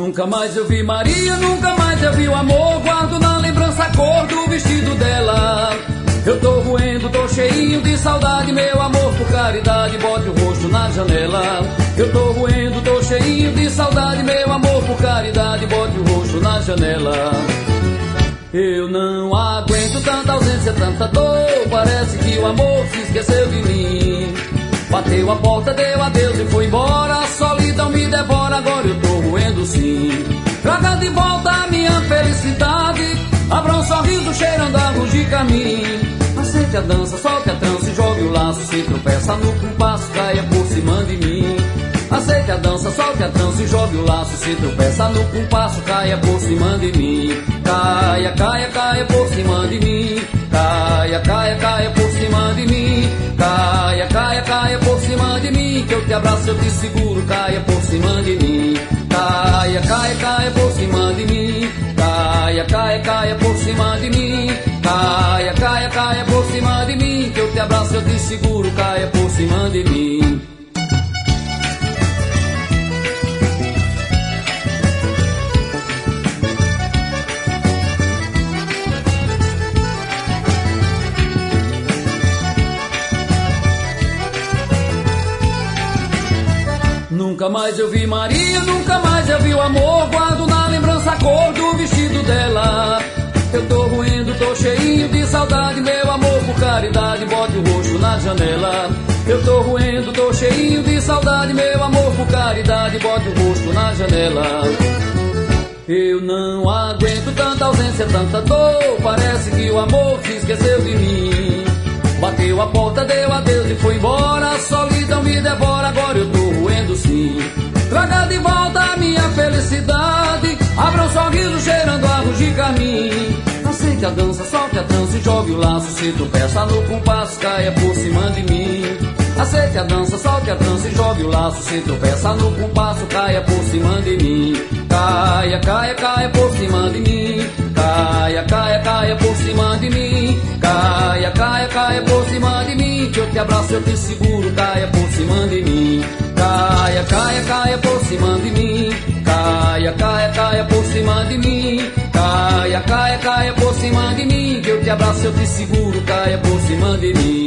Nunca mais eu vi Maria, nunca mais eu vi o amor. Guardo na lembrança a cor do vestido dela. Eu tô roendo, tô cheinho de saudade. Meu amor, por caridade, bote o rosto na janela. Eu tô roendo, tô cheinho de saudade. Meu amor, por caridade, bote o rosto na janela. Eu não aguento tanta ausência, tanta dor. Parece que o amor se esqueceu de mim. Bateu a porta, deu adeus e foi embora. A solidão me devora, agora eu tô roendo sim. Traga de volta a minha felicidade. Abra um sorriso cheirando águas de caminho. Aceite a dança, solte a trança e jogue o laço. Se tropeça no compasso, caia por cima de mim. Aceite a dança, solte a trança e jogue o laço. Se tropeça no compasso, caia por cima de mim. Caia, caia, caia por cima de mim. Caia, caia, caia por cima de mim. Caia, caia, caia por cima de mim. Que eu te abraço, eu te seguro, caia por cima de mim. Caia, caia, caia por cima de mim. Caia, caia, caia por cima de mim. Caia, caia, caia por cima de mim. Que eu te abraço, eu te seguro, caia por cima de mim. Nunca mais eu vi Maria, nunca mais eu vi o amor. Guardo na lembrança a cor do vestido dela. Eu tô roendo, tô cheinho de saudade. Meu amor, por caridade, bote o rosto na janela. Eu tô roendo, tô cheinho de saudade. Meu amor, por caridade, bote o rosto na janela. Eu não aguento tanta ausência, tanta dor. Parece que o amor se esqueceu de mim. Bateu a porta, deu adeus e foi embora. A solidão me devora, agora eu tô roendo sim. Traga de volta a minha felicidade. Abra um sorriso cheirando águas de carmim. Aceite a dança, solte a trança e jogue o laço. Se tropeça no compasso, caia por cima de mim. Aceite a dança, solte a trança e jogue o laço. Se tropeça no compasso, caia por cima de mim. Caia, caia, caia por cima de mim. Caia, caia, caia por cima de mim. Caia, caia, caia por cima de mim. Que eu te abraço, eu te seguro, caia por cima de mim. Caia, caia, caia por cima de mim. Caia, caia, caia por cima de mim. Caia, caia, caia por cima de mim. Que eu te abraço, eu te seguro, caia por cima de mim.